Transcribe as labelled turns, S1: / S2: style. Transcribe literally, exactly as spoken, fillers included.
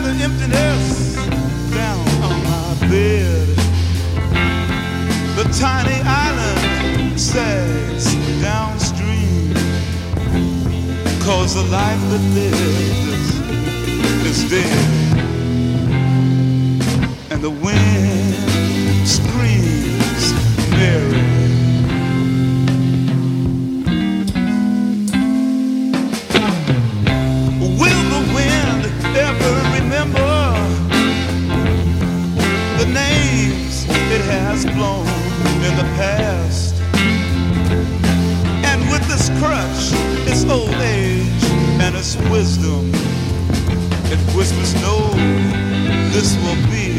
S1: the emptiness down on my bed. The tiny island sags downstream, 'cause the life that lives is dead. And the wind screams Mary. Will the wind ever remember the names it has blown in the past? And with this crutch, its old age and its wisdom, it whispers, no, this will be